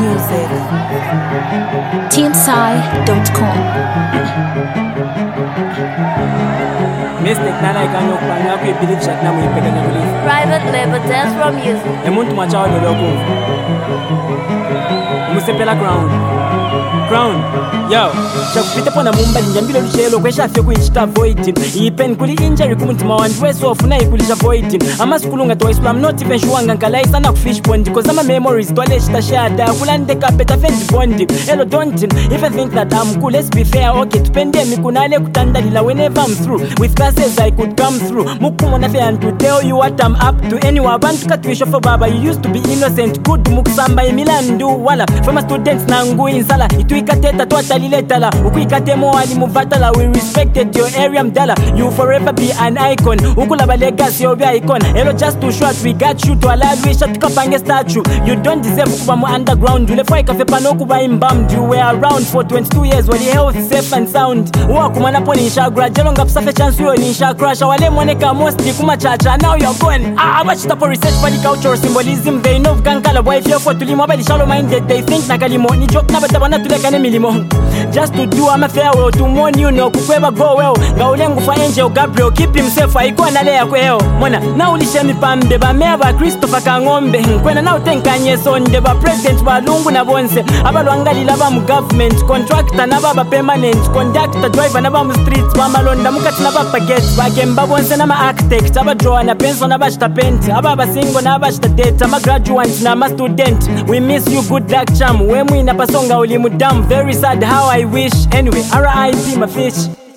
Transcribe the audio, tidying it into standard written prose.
music. teamsci.com. Mistake nana ikanyo kupanga ku believe chat na muipeka na believe. Private label dance from music. Emuntu machawo loko. Musepela ground. Yo, shakupita pona mumba njambilo luchelo kwesha afyo kuichita voiding. Ipen kuli injury kumutima wandu weso ofuna ikulisha voiding. Ama sikulunga to I'm not even sure ngankalai sana kufish pond. Cause ama memories twale shita shada. Kulandeka beta fendi bondi. Hello don't if I think that I'm cool, let's be fair. Okay, tupende mikunale kutandalila whenever I'm through. With classes I could come through. Mukumo na fair and to tell you what I'm up to. Anyway, bantu katwisho for baba. You used to be innocent. Good mukusamba imilandu wala. From a students na ngu insala. Ituikateta twataliletala. Ukuikatemo alimuvatala. We respected your area mdala. You forever be an icon. Ukulaba legacy of your icon. Hello just too short. We got you to allow we shut kapange statue. You don't deserve kuba mu underground. Ule fwa ikafe no kuba imbammed. You were around for 22 years. Wali health safe and sound. Uwa kumana po nisha grad. Jelonga psafe chance uyo nisha crash. Wale moneka mostly kuma chacha. Now you're gone. Abachita for research for the cultural symbolism. They know kankala boy. If you're for tulimo bali shallow minded. They think nakalimo. Ni joke na batabana tuleka ne milimo. Just to do I'm a farewell. To warn you no kukweba go well. Gaulengu for Angel Gabriel. Keep himself. Haikuwa na lea kweo. Mona na ulishe mipambe. Ba meba Christopher Kangombe. Kwena na utenkanye sonde. Ba president ba lungu na bonse. Aba luangali laba mu government. Contractor na baba permanent. Conductor driver na ba mu streets. Ba londa mukati na ba paget. Ba kemba bonse na ma architect. Aba drawer na pencil na ba shita paint. Aba ba single na ba shita date. Ama graduate na ma student. We miss you, good luck cham. We mwina pasonga ulimu dam. Very sad how I wish. Anyway, R.I.P. my fish.